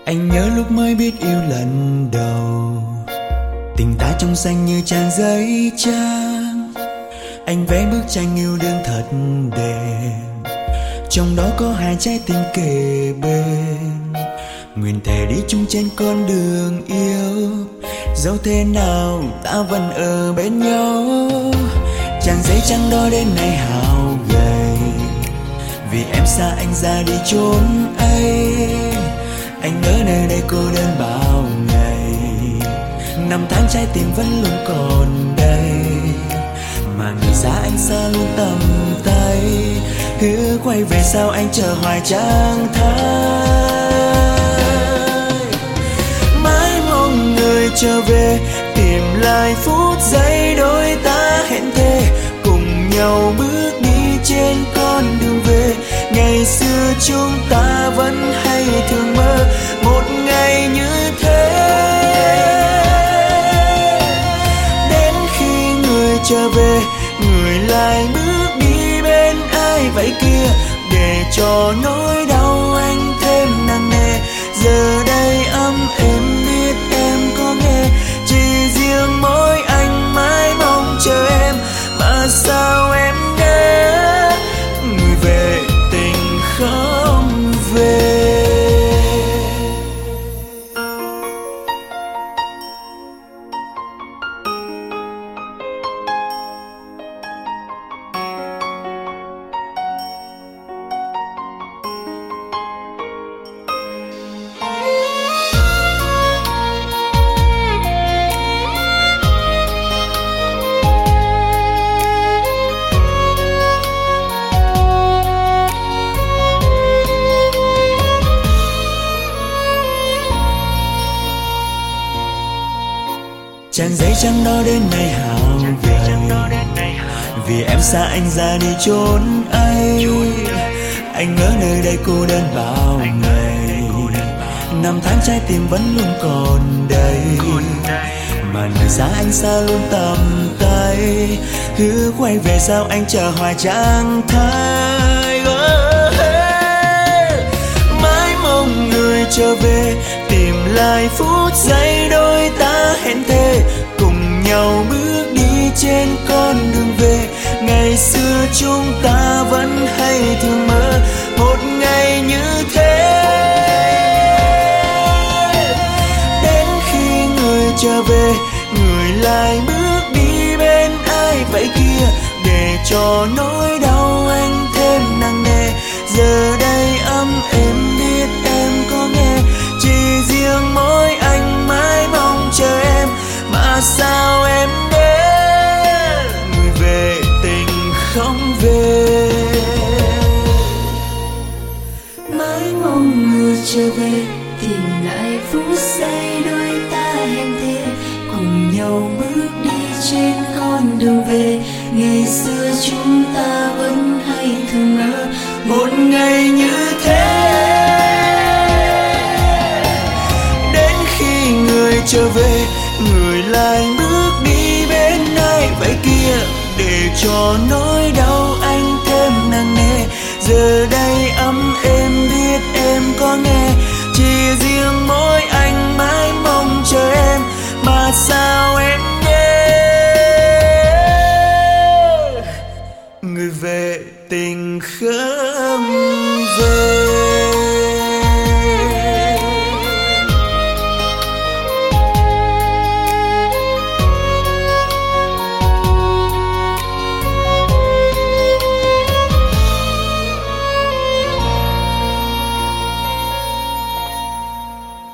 Anh nhớ lúc mới biết yêu lần đầu, tình ta trong xanh như trang giấy trắng. Anh vẽ bức tranh yêu đương thật đẹp, trong đó có hai trái tim kề bên. Nguyện thề đi chung trên con đường yêu, dẫu thế nào ta vẫn ở bên nhau. Trang giấy trắng đó đến nay hao gầy, vì em xa anh ra đi chốn ấy. Anh ở nơi đây cô đơn bao ngày, năm tháng trái tim vẫn luôn còn đây. Mà người xa anh xa luôn tầm tay, hứa quay về sao anh chờ hoài chẳng thấy. Mãi mong người trở về, tìm lại phút giây đôi ta hẹn thề, cùng nhau bước đi trên con đường về. Ngày xưa chúng ta vẫn hay thường mơ một ngày như thế. Đến khi người trở về, người lại bước đi bên ai vậy kia, để cho nỗi đau anh thêm nặng nề. Giờ đây ấm êm biết em có nghe, chỉ riêng mỗi anh mãi mong chờ em. Mà sao em nhớ người về tình không về. Trang giấy trắng đó đến nay hao gầy, vì em xa anh ra đi chốn ấy. Anh ở nơi đây cô đơn bao ngày, năm tháng trái tim vẫn luôn còn đây. Mà người xa anh xa luôn tầm tay, hứa quay về sao anh chờ hoài chẳng thấy. Mãi mong người trở về, tìm lại phút giây đôi ta hẹn thề, cùng nhau bước đi trên con đường về. Ngày xưa chúng ta vẫn hay thường mơ một ngày như thế. Đến khi người trở về, người lại bước đi bên ai vậy kia, để cho nỗi đau anh thêm nặng nề. Giờ đây ấm êm biết em có nghe, chỉ riêng mỗi anh mãi mong chờ em. Mà sao em đến người về tình không về. Mãi mong người trở về, tìm lại phút giây đôi ta hẹn thề, cùng nhau bước đi trên con đường về. Ngày xưa chúng ta vẫn hay thường mơ một ngày như thế. Đến khi người trở về, người lại bước đi bên ai vậy kia, để cho nỗi đau anh thêm nặng nề. Giờ đây ấm êm biết em có nghe, chỉ riêng mỗi anh mãi mong chờ em. Mà sao em nhớ người về tình không